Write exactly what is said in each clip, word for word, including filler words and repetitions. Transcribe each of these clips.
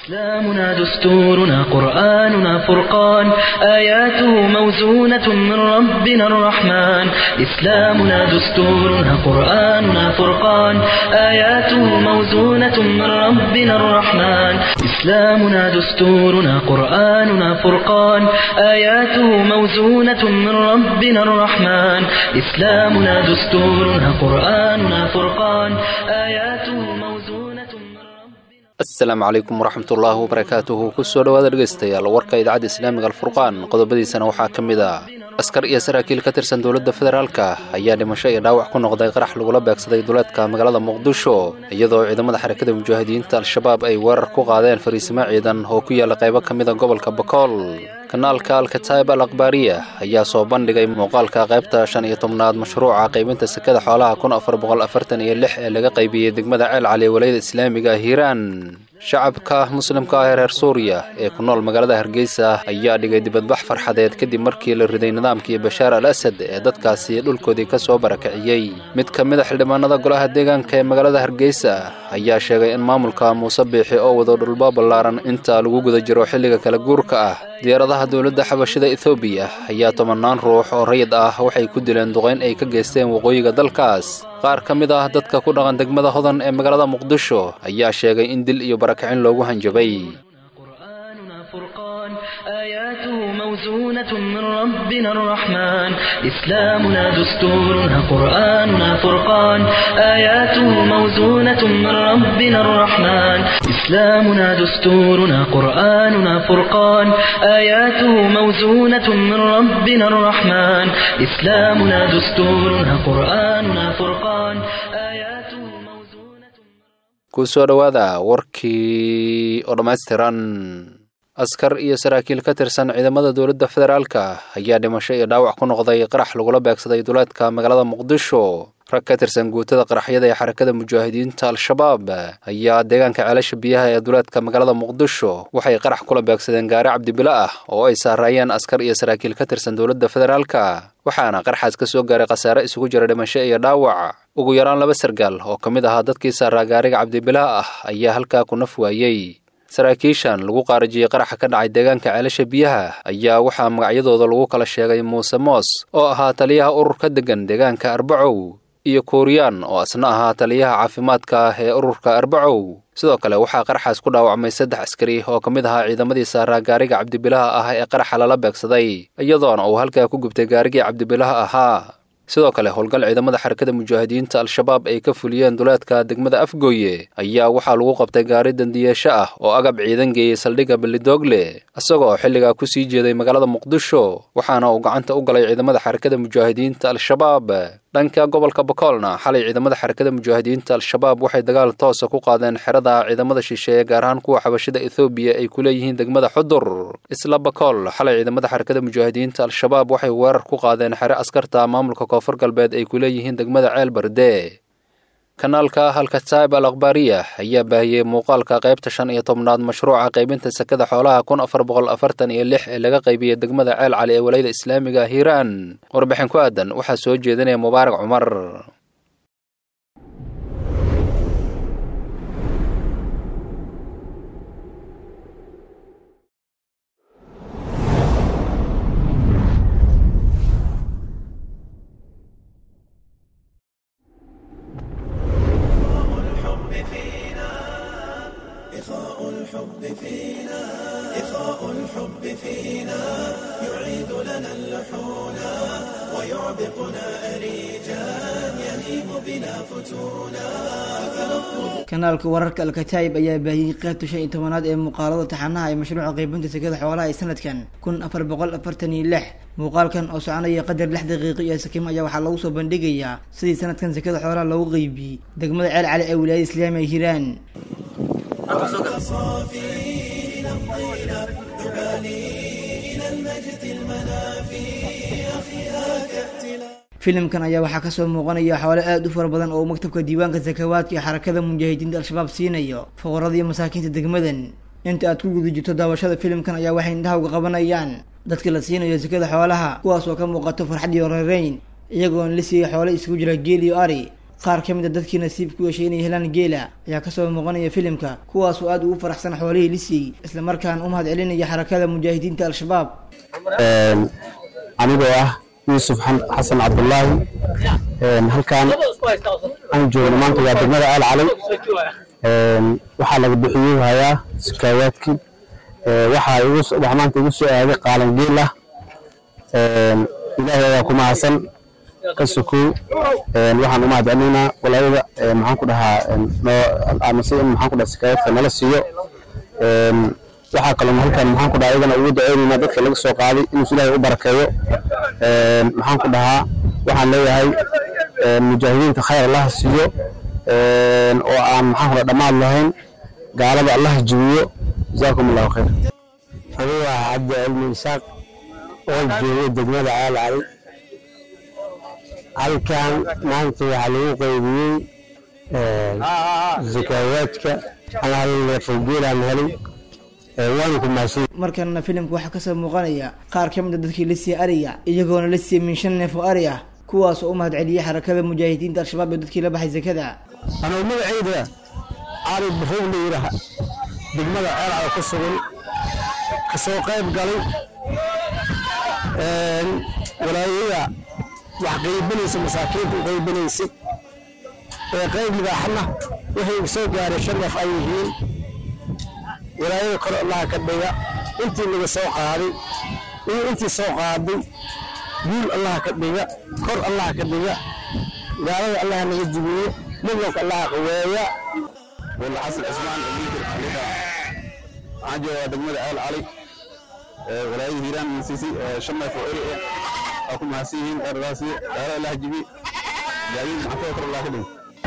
إسلامنا دستورنا قرآننا فرقان آياته موزونة من ربنا الرحمن إسلامنا دستورنا قرآننا فرقان آياته موزونة من ربنا الرحمن إسلامنا دستورنا قرآننا فرقان آياته موزونة من ربنا الرحمن إسلامنا دستورنا قرآننا فرقان آياته موزونة السلام عليكم ورحمة الله وبركاته كسر وهذا الجستيال وركا إذاعة إسلامي الفرقان قضبدي سنة وحاكمدا askar iyo saraakiil ka tirsan dawladda federaalka ayaa dhimasho iyo dhaawac ku noqday qarax lagu la beegsaday duleedka magaalada Muqdisho iyadoo ciidamada xarakada mujaahidiinta al-shabaab ay weerar ku qaadeen fariisimo ciidan oo ku yaala qaybo kamid ah gobolka Bakool kanaalka al-Kataib al-Akhbariya ayaa soo bandhigay muuqaalka qaybta shan iyo tobnaad mashruuca qaybinta sakada xoolaha kun afar boqol afartan iyo lix ee laga qaybiyay degmada Ceel Cali walayada Islaamiga Hiiraan shacabka muslimka ah ee reer Suuriya ee ku nool magaalada Hargeysa ayaa dhigay dibadbax farxadeed kadib markii la riday nidaamkii Bashar al-Assad ee dadkaasi dhulkoodii ka soo barakaciyay mid ka mid ah xildhibaanada golaha deegaanka ee magaalada Hargeysa ayaa sheegay in maamulka Muuse Biixi oo wado dhulba ballaaran inta lagu guda jiro xilliga kala guurka ah diyaaradaha dawladda xabashida Ethiopia ayaa tobanaan ruux oo rayid ah waxay ku dileen duqeyn ay ka geysteen waqooyiga dalkaas qaar ka mid ah dadka ku dhaqan degmada Hodan ee magaalada Muqdisho ayaa sheegay in dil iyo barakacin loogu hanjabay فرقان آياته موزونة من ربنا الرحمن إسلامنا دستورنا قرآننا فرقان آياته موزونة من ربنا الرحمن إسلامنا دستورنا قرآننا فرقان آياته موزونة من ربنا الرحمن إسلامنا دستورنا قرآننا فرقان آياته موزونة كسر وهذا وركي أرمستران askar iyo saraakiil ka tirsan ciidamada dawladda federaalka ayaa dhimasho iyo dhaawac ku noqday qarax lagu la beegsaday duleedka magaalada Muqdisho rag ka tirsan guutada qaraxyada ee xarakada mujaahidiinta al-shabaab ayaa deegaanka ceelasha biyaha ee duleedka magaalada Muqdisho waxay qarax kula beegsadeen gaari cabdibila ah oo ay saarayeen askar iyo saraakiil ka tirsan dawladda federaalka waxaana qaraxaas ka soo gaaray khasaare isugu jira dhimasho iyo dhaawac ugu yaraan laba sargaal oo kamid ah dadkii saaraa gaariga cabdibila ah ayaa halkaa ku naf waayay saraakiishan lagu qaarajiyay qaraxa ka dhacay deegaanka ceelasha biyaha ayaa waxaa magacyadooda lagu kala sheegay Muuse Moos oo ahaa taliyaha ururka degan deegaanka Arbacow iyo Kooriyaan oo asna ahaa taliyaha caafimaadka ee ururka Arbacow sidoo kale waxaa qaraxaas ku dhaawacmay saddex askari oo kamid ahaa ciidamadii saaraa gaariga cabdibilaha ah ee qaraxa lala beegsaday iyadoona uu halkaa ku gubtay gaarigii cabdibilaha ahaa sidoo kale howlgal ciidamada xarakada mujaahidiinta al-shabaab ay ka fuliyeen duleedka degmada Afgooye ayaa waxaa lagu qabtay gaari dandiyeesho ah oo agab ciidan geeyay saldhigga Balidoogle asagoo xilliga ku sii jeeday magaalada Muqdisho waxaana uu gacanta u galay ciidamada xarakada mujaahidiinta al-shabaab dhanka gobolka Bakoolna xalay ciidamada xarakada mujaahidiinta al-shabaab waxay dagaal toos ah ku qaadeen xerada ciidamada shisheeye gaar ahaan kuwa xabashida Ethiopia ay ku leeyihiin degmada Xudur isla Bakool xalay ciidamada xarakada mujaahidiinta al-shabaab waxay weerar ku qaadeen xero askarta maamulka koonfur galbeed ay ku leeyihiin degmada Ceel Barde kanaalka al-Kataib al-Akhbariya ayaa baahiyay muuqaalka qaybta shan iyo tobnaad mashruuca qaybinta sakada xoolaha kun afar boqol afartan iyo lix ee laga qaybiyay degmada Ceel Cali ee walayada Islaamiga Hiiraan warbixin ku aadan waxa soo jeedinaya Mubaarak Umar kanaalka wararka al-Kataib ayaa baahiyay qaybta shan iyo tobnaad ee muuqaalada taxanaha ee mashruuca qaybinta sakada xoolaha ee sanadkan kun afar boqol afartan iyo lix muuqaalkan oo soconaya qadar lix daqiiqo iyo sakiin ayaa waxaa lagu soo bandhigayaa sidii sanadkan sakada xoolaha loogu qaybiyay degmada Ceel Cali ee wilaayada Islaamiga Hiiraan filimkan ayaa waxaa kasoo muuqanaya xoolo aad u fara badan oo maktabka diiwaanka zakawaadka iyo xarakada mujaahidiinta al-shabaab siinayo fuqarada iyo masaakiinta degmadan inta aad ku guda jirto daawashada filimkan ayaa waxay indhaha uga qabanayaan dadka la siinayo sakada xoolaha kuwaas oo ka muuqato farxad iyo reereyn iyagoon la siiyay xoolo isugu jira geel iyo ari qaar ka mid a dadkii nasiib ku yeeshay inay helaan geela ayaa kasoo muuqanaya filimka kuwaas oo aad ugu faraxsan xoolihii la siiyey isla markaana u mahad celinaya xarakada mujaahidiinta al-shabaab. anigoo ah yuusuf xasan cabdullaahi halkaan aan joogno maanta waa degmada aal calay waxaa laga bixiyey hayaa sakaawaadkii waxaa maanta igu soo aaday qaalan geel ah ilaahay ayaa ku mahadsan ka sokow waxaan u mahad celinaynaa walaayada maxaan ku dhahaa amase in maxaan ku dhaha sakaawaadka nala siiyo waxaa kaloo halkaan maxaan ku dhahaa iyagana ugu duceynaynaa dadka laga soo qaaday inuu ilaahay u barakeeyo maxaan ku dhahaa waxaan leeyahay mujaahidiinta khayr allah siiyo oo aan maxaan ku dhaha dhammaad lahayn gaalada allah jibiyo jazaakum allahu khayr. anigu waa cabdi cilmi isaaq oo jooga degmada aal calay halkan maanta waxaa lagu qaybiyey sakaawaadka anaageelaan helay markana filimka waxaa kasoo muuqanaya qaar ka mid a dadkii la siiyey ariga iyagoona la siiyey min shan neef oo ari ah kuwaas oo u mahad celiyey xarakada mujaahidiinta al-shabaab ee dadkii la baxay zakada. anuu magacayda cali barow la yidhaaha degmada ceelcada ku sugan kasoo qayb galay walaayada wax qaybinaysa masaakiinta u qaybinaysay ee qayb midaaxana wixii soo gaaray shan neef ay yihiin walaayada kor allaha ka dhiga intii laga soo qaaday iyo intii soo qaaday guul allaha ka dhiga kor allaha ka dhiga gaalada allaha naga jibiyo midnowka allaha qaweeya. والحسن عثمان المدير خليفة عاجوا دقمة آل علي ولاية هيران من سيسي شمع فوقري أكو محسيين الراسي لا لا جبي جايين عفوكر الله كلهم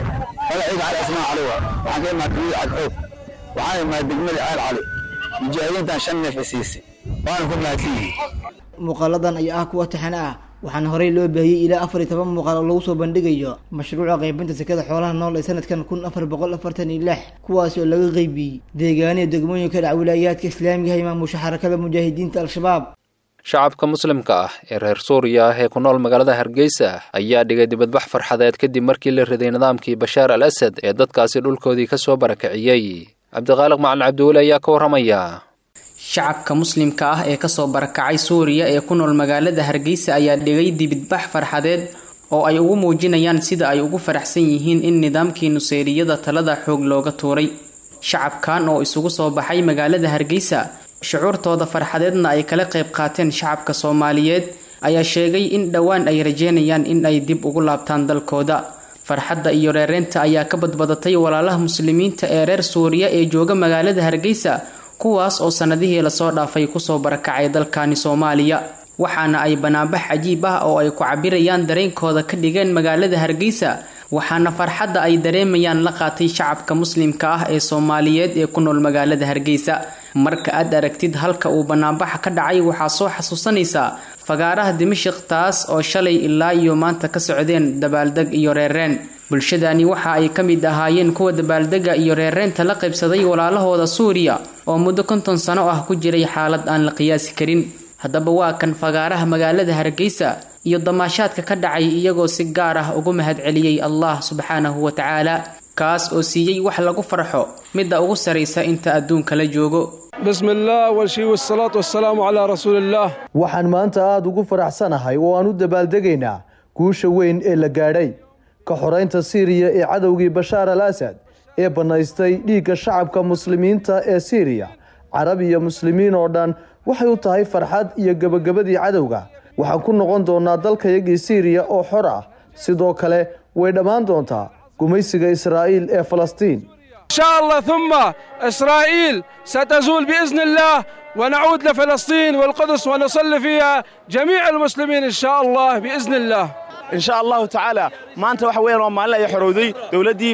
ولا عيد على اسماء عليها وحكي ما كبير على الحوف وعاي ما دقمة آل علي مجاهدين تنشنف في سيسي وانا كنا فيه. muuqaaladan ayaa ah kuwa taxan ah waxaana horey loo baahiyey ilaa afar iyo toban muuqaal oo lagu soo bandhigayo mashruuca qaybinta sakada xoolaha nool ee sanadkan kun afar boqol afartan iyo lix kuwaas oo laga qaybiyey deegaaniya degmooyinka dhac wilaayaadka islaamiga ah maamusha xarakada mujaahidiinta al-shabaab. shacabka muslimka ah ee reer suuriya ah ee ku nool magaalada hargeysa ayaa dhigay dibadbax farxadeed kadib markii la riday nidaamkii bashaar al asad ee dadkaasi dhulkoodii kasoo barakiciyey. cabdiqaaliq macalin cabdiweli ayaa ka warramaya. shacabka muslimka ah ee kasoo barakacay suuriya ee ku nool magaalada hargeysa ayaa dhigay dibadbax farxadeed oo ay ugu muujinayaan sida ay ugu faraxsan yihiin in nidaamkii nuseyriyada talada xoog looga tuuray. shacabkan oo isugu soo baxay magaalada hargeysa shucuurtooda farxadeedna ay kala qayb qaateen shacabka soomaaliyeed ayaa sheegay in dhowaan ay rajeynayaan in ay dib ugu laabtaan dalkooda. farxadda iyo reereenta ayaa ka badbadatay walaalaha muslimiinta ee reer suuriya ee jooga magaalada hargeysa kuwaas oo sanadihii lasoo dhaafay kusoo barakacay dalkani Soomaaliya waxaana ay banaanbax cajiib ah oo ay ku cabirayaan dareenkooda ka dhigeen magaalada Hargeysa waxaana farxadda ay dareemayaan la qaatay shacabka muslimka ah ee Soomaaliyeed ee ku nool magaalada Hargeysa. marka aad aragtid halka uu banaanbax ka dhacay waxaa soo xasuusanaysa fagaaraha Dimashq taas oo shalay ilaa iyo maanta ka socdeen dabaaldeg iyo reereen. bulshadani waxa ay kamid ahaayeen kuwa dabaaldega iyo reereenta la qaybsaday walaalahooda Suuriya oo muddo konton sano ah ku jiray xaalad aan la qiyaasi karin. haddaba waa kan fagaaraha magaalada Hargeysa iyo damaashaadka ka dhacay iyagoo si gaar ah ugu mahad celiyay Allah subhanahu wa ta'ala kaas oo siiyay wax lagu farxo midda ugu sareysa inta adduunka la joogo. bismillah walshi wassalaatu wassalaamu ala rasuulillah. waxaan maanta aad ugu faraxsanahay oo aan u dabaaldegaynaa guusha weyn ee la gaadhay ka xoreynta Syria ee cadawgii Bashar al-Assad ee banaystay dhiigga shacabka muslimiinta ee Syria. Carab iyo muslimiin oo dhan waxay u tahay farxad iyo gabagabadii cadawga. waxaan ku noqon doonaa dalkayagii Syria oo xor ah sidoo kale way dhamaan doontaa gumaysiga Israa'iil ee Falastiin. إن شاء الله ثم إسرائيل ستزول بإذن الله ونعود لفلسطين والقدس ونصلي فيها جميع المسلمين إن شاء الله بإذن الله. إن شاء الله تعالى ما أنت وحوين وما لا يحرودي دولتي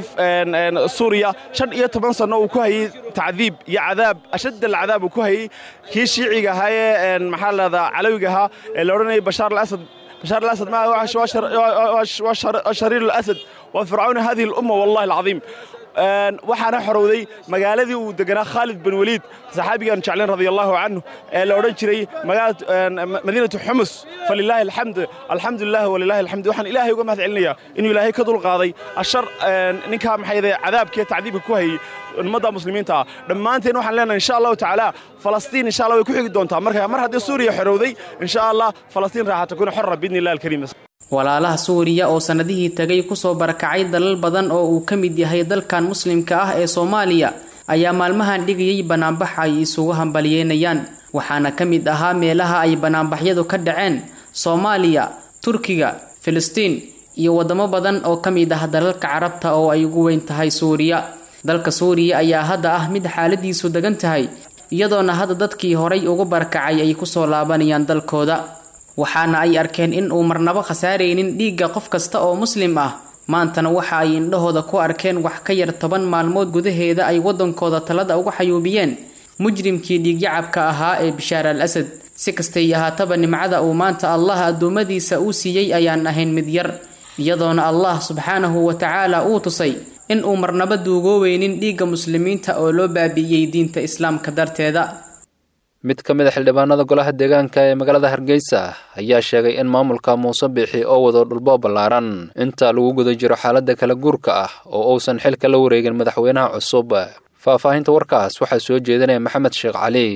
سوريا شن يتبان سنة وكهي تعذيب يا عذاب أشد العذاب وكهي هي شيعي هاي محل هذا علوجها اللي بشار الأسد بشار الأسد ما وش وشر وشرير الأسد وفرعون هذه الأمة والله العظيم. waxaana xorowday magaaladii uu deganaa Khalid bin Waliid saxaabigan jeclan radiyallahu anhu ee la oran jiray magaalada madiinatu Xumus falillahi alhamd alhamdulillah walillahi alhamd waxaan ilaahay uga mahad celinayaa inuu ilaahay ka dul qaaday ashar ninka maxayday cadaabkii tacdiibka ku hayay ummada muslimiinta dhamaanteen waxaan leenahay insha Allah taala Falastiin insha Allah way ku xigi doontaa marka mar haddii Suuriya xorowday insha Allah Falastiin raaxata kuna xorra biidnillah alkariim walaalaha Suuriya oo sanadihii tagay ku soo barakacay dalal badan oo uu ka mid yahay dalkan muslimka ah ee Soomaaliya ayaa maalmahan dhigayay banaanbax ay isugu hambalyeynayaan waxaana ka mid ahaa meelaha ay banaanbaxyadu ka dhaceen Soomaaliya, Turkiga, Filistiin iyo wadamo badan oo ka mid ah dalalka Carabta oo ay ugu weyn tahay Suuriya. Dalka Suuriya ayaa hadda ah mid xaaladiisu dagan tahay iyadoona hadda dadkii horay ugu barakacay ay ku soo laabanayaan dalkooda waxaana ay arkeen in uu marnaba khasaareynin dhiigga qof kasta oo muslim ah maantana waxa ay indhahooda ku arkeen wax ka yar toban maalmood gudaheeda ay wadankooda talada uga xayuubiyeen mujrimkii dhiigyacabka ahaa ee Bishaar al-Asad si kastay ahaataba nimcada uu maanta Allah adoomadiisa uu siiyay ayaan ahayn mid yar iyadoona Allah subhanahu wa ta'ala uu tusay in uu marnaba duugooweynin dhiigga muslimiinta oo loo baabiyay diinta islaamka darteeda mid ka mid ah xildhibaanada golaha deegaanka ee magaalada Hargeysa ayaa sheegay in maamulka Muuse Biixi oo wado dhulbo ballaaran inta lagu guda jiro xaaladda kala guurka ah oo uusan xilka la wareegin madaxweynaha cusub faahfaahinta warkaas waxaa soo jeedinaya Maxamed Sheekh Cali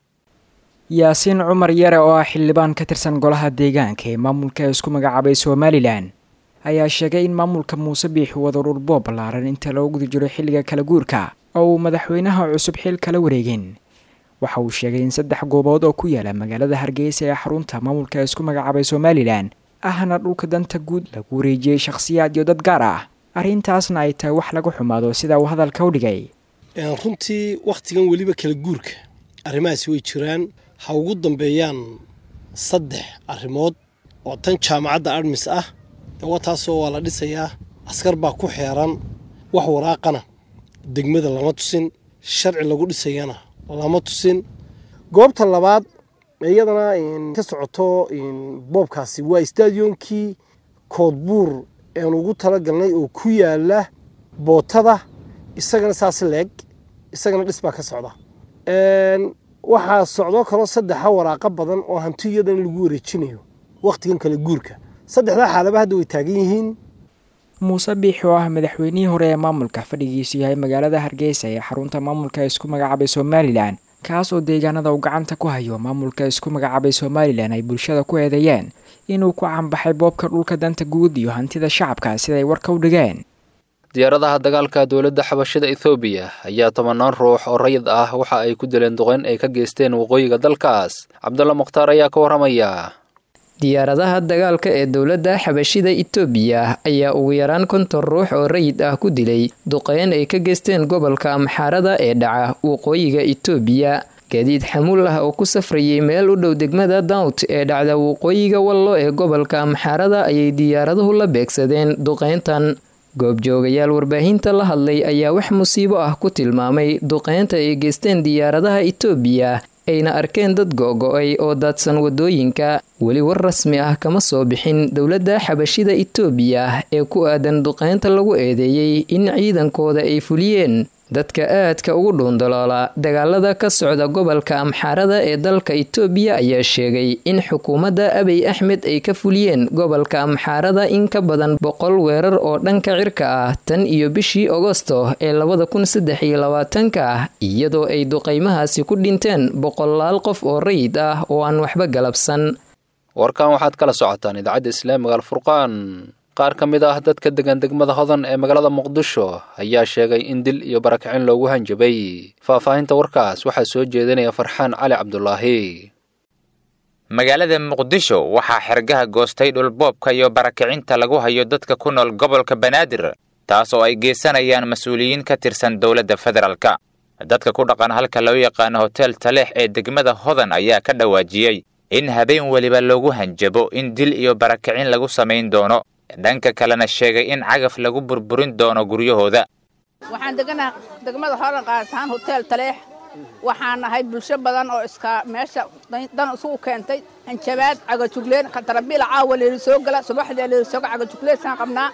Yaasiin Cumar Yare oo ah xildhibaan ka tirsan golaha deegaanka ee maamulka isku magacaabay Somaliland ayaa sheegay in maamulka Muuse Biixi wado dhulbo ballaaran inta lagu guda jiro xilliga kala guurka oo madaxweynaha cusub xilka la wareegin waxa uu sheegay in saddex goobood oo ku yaala magaalada Hargeysa ee xarunta maamulka isku magacaabay Somaliland ahna dhulka danta guud lagu wareejiyay shakhsiyaad iyo dad gaar ah arrintaasna ay tahay wax lagu xumaado sida uu hadalka u dhigay runtii waqtigan waliba kala guurka arrimahaasi way jiraan ha ugu dambeeyaan saddex arrimood oo tan jaamacadda Armis ah wataasoo waa la dhisayaa askar baa ku xeeran wax waraaqana degmada lama tusin sharci lagu dhisayana lama tusin goobta labaad iyadana in ka socoto in boobkaasi waa stadiumkii Koodbuur ee ugu tala galnay oo ku yaala bootada isagana saas leeg isagana dhisba ka socda een waxa socdo karo saddex waraaqa badan oo hantiyadan lagu wareejinayo waqtigan kala guurka saddexda xaalaba hadda way taagan yihiin Muuse Biixi oo ah madaxweynihii hore ee maamulka fadhigiisu yahay magaalada Hargeysa ee xarunta maamulka isku magacaabay Somaliland kaas oo deegaanada uu gacanta ku hayo maamulka isku magacaabay Somaliland ay bulshada ku eedeeyeen inuu ku cambaxay boobka dhulka danta guud iyo hantida shacabka sida ay warka u dhigeen diyaaradaha dagaalka dawladda xabashida Ethiopia ayaa tobanaan ruux oo rayid ah waxa ay ku dileen duqeyn ay ka geysteen waqooyiga dalkaas Cabdulla Mukhtaar ayaa ka waramaya diyaaradaha dagaalka ee dawladda xabashida Itoobiya ayaa ugu yaraan konton ruux oo rayid ah ku dilay duqeyn ay ka geysteen gobolka Amxaarada ee dhaca waqooyiga Itoobiya gaadiid xamuul ah oo ku safrayay meel u dhow degmada Daut ee dhacda waqooyiga Wallo ee gobolka Amxaarada ayay diyaaraduhu la beegsadeen duqeyntan goobjoogayaal warbaahinta la hadlay ayaa wax musiibo ah ku tilmaamay duqeynta ay geysteen diyaaradaha Itoobiya ayna arkeen dad go'go'ay oo daadsan wadooyinka weli war rasmi ah kama soo bixin dawladda xabashida Itoobiya ee ku aadan duqeynta lagu eedeeyay in ciidankooda ay fuliyeen dadka aadka ugu dhuundaloola dagaalada ka socda gobolka Amxaarada ee dalka Itoobiya ayaa sheegay in xukuumadda Abiy Ahmed ay ka fuliyeen gobolka Amxaarada in ka badan boqol weerar oo dhanka cirka ah tan iyo bishii Agoosto ee labada kun saddex iyo labaatanka iyadoo ay duqeymahaasi ku dhinteen boqolaal qof oo rayid ah oo aan waxba galabsan warkan waxaad kala socotaan idaacadda Islaamiga Al-Furqaan qaar ka mid ah dadka degan degmada Hodan ee magaalada Muqdisho ayaa sheegay in dil iyo barakicin loogu hanjabay faahfaahinta warkaas waxaa soo jeedinaya Farxaan Cali Cabdullaahi magaalada Muqdisho waxaa xirgaha goostay dhul boobka iyo barakicinta lagu hayo dadka ku nool gobolka Banaadir taas oo ay geysanayaan mas'uuliyiin ka tirsan dawladda federaalka dadka ku dhaqan halka loo yaqaan Hotel Taleex ee degmada Hodan ayaa ka dhawaajiyay in habeen waliba loogu hanjabo in dil iyo barakicin lagu sameyn doono dhanka kalena sheegay in cagaf lagu burburin doono guryahooda waxaan deganaa degmada Hodan qaarsan Hotel Taleex waxaan ahay bulsho badan oo iska meesha dan isugu keentay hanjabaad caga jugleen ka tarabiil caawa leeyo soo gala subaxdii leeyo soo caga jugleen san qabnaa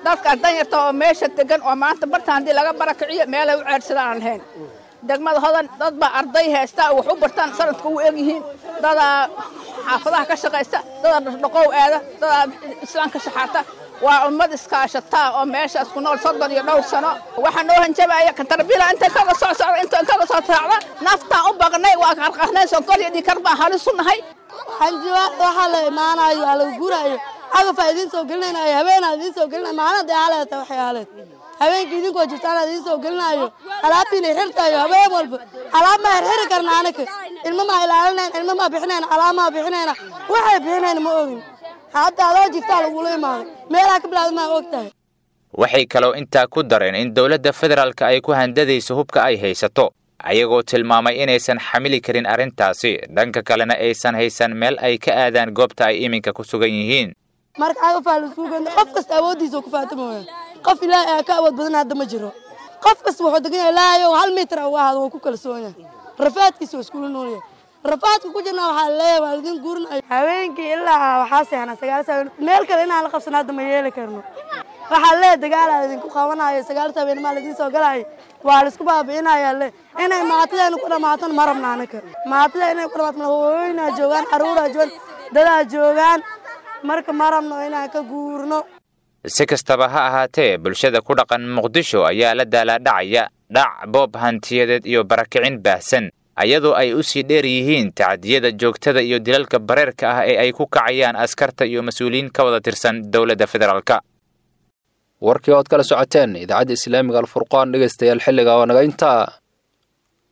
dadka danyarta oo meesha degan oo maanta bartaan haddii laga barakiciyo meelay u ceedsadaan aan lahayn degmada hodan dad baa arday haysta wax u bartaan sanadka u eg yihiin dadaa xaafadaha ka shaqaysta dadaa dhaqow aada dadaa islaamka shaxaata waa ummad iskaashataa oo meeshaas ku nool soddon iyo dhowr sano waxaa noo hanjabaya katarbiila inta kaga soo socda inta kaga soo raacda naftaan u baqnay waa qarqarnay sonkor iyo dhikar baan halis u nahay hanjabaad waxaa la imaanayo waa lagu guraayo cagafaa idiin soo gelinaayo habeenaa idiin soo gelinayo maalinta haleeta waxay haleed habeenkii idinkoo jirtaan idiin soo gelinayo alaabtiina xirtayo habeen walba alaab ma xirxiri karna anaka ilmo maa ilaalinayn ilmo maa bixinayn alaab maa bixinayna waxay bixinayn ma ogin hadda adoo jirtaa lagula imaaday meelaha ka bilaada maa og tahay waxay kaloo intaa ku dareen in dowladda federaalka ay ku handadayso hubka ay haysato ayagoo tilmaamay inaysan xamili karin arrintaasi dhanka kalena aysan haysan meel ay ka aadaan goobta ay iminka ku sugan yihiin marka cagafaa laisku genda qof kasta awooddiisa ku faatamooya qof ilaahay aa ka awood badan hadda ma jiro qof kasta wuxuu degan yahay ilaahayow hal mitir uga ahaado waa ku kalsoon yahay rafaadkiisa waa iskula nool yahay rafaadka ku jirna waxaa leeyahay waa idin guurinayo habeenkii ilaa waxaa seexnaa sagaal saabiin meel kale inaan la qabsan hadda ma yeeli karno waxaa leeyahay dagaalaa idinku qabanayo sagaal saabiin maa laidin soo galaayo waa laisku baabi'inayaa le inay maatideena ku dhammaatan ma rabna anaka maatida inay ku dhamaato hooyooyinaa joogaan carruuraa joogaan dadaa joogaan marka ma rabno inaan ka guurno si kastaba ha ahaatee bulshada ku dhaqan muqdisho ayaa la daalaadhacaya dhac boob hantiyadeed iyo barakicin baahsan ayadoo ay u sii dheer yihiin tacdiyada joogtada iyo dilalka bareerka ah ee ay ku kacayaan askarta iyo mas-uuliyiin ka wada tirsan dowladda federaalka warkii ood kala socoteen idaacadda islaamiga alfurqaan dhegaystayaal xilliga oo naga intaa